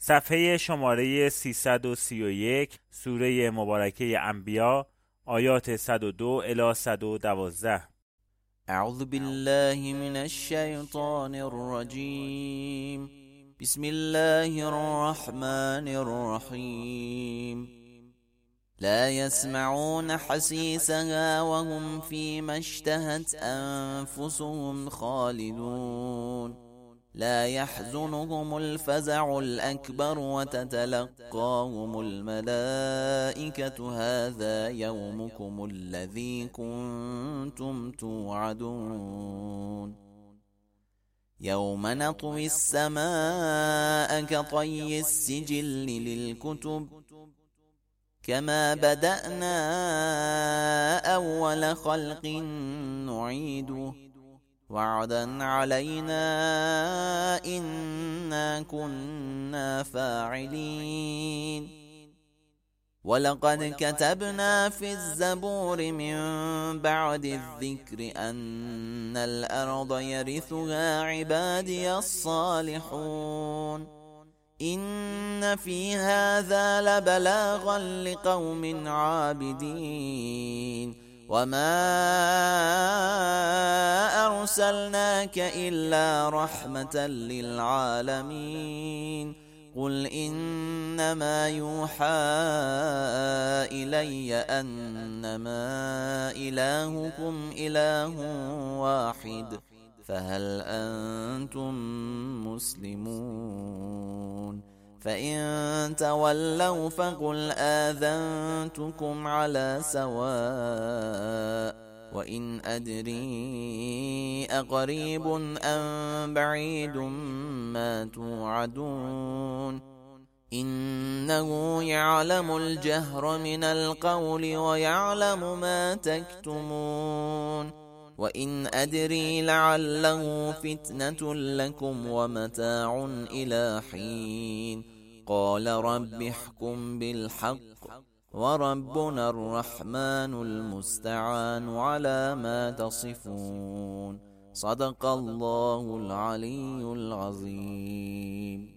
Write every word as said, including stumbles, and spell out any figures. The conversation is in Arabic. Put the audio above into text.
صفحه شماره سیصد و سی و یک، سوره مبارکه انبیا، آیات صد و دو الی صد و دوازده. اعوذ بالله من الشیطان الرجیم. بسم الله الرحمن الرحیم. لا يسمعون حسيسها وهم فيما اشتهت أنفسهم خالدون. لا يحزنهم الفزع الأكبر وتتلقاهم الملائكة هذا يومكم الذي كنتم توعدون. يوم نطوي السماء كطي السجل للكتب كما بدأنا أول خلق نعيده وعدا علينا إنا كنا فاعلين. ولقد كتبنا في الزبور من بعد الذكر أن الأرض يرثها عبادي الصالحون. إن في هذا لبلاغا لقوم عابدين. وما أرسلناك إلا رحمة للعالمين. قل إنما يوحى إلي أنما إلهكم إله واحد فهل أنتم مسلمون؟ فإن تولوا فقل آذنتكم على سواء. وإن أدري أقريب أم بعيد ما توعدون. إنه يعلم الجهر من القول ويعلم ما تكتمون. وإن أدري لعله فتنة لكم ومتاع إلى حين. قال رب احكم بالحق وربنا الرحمن المستعان على ما تصفون. صدق الله العلي العظيم.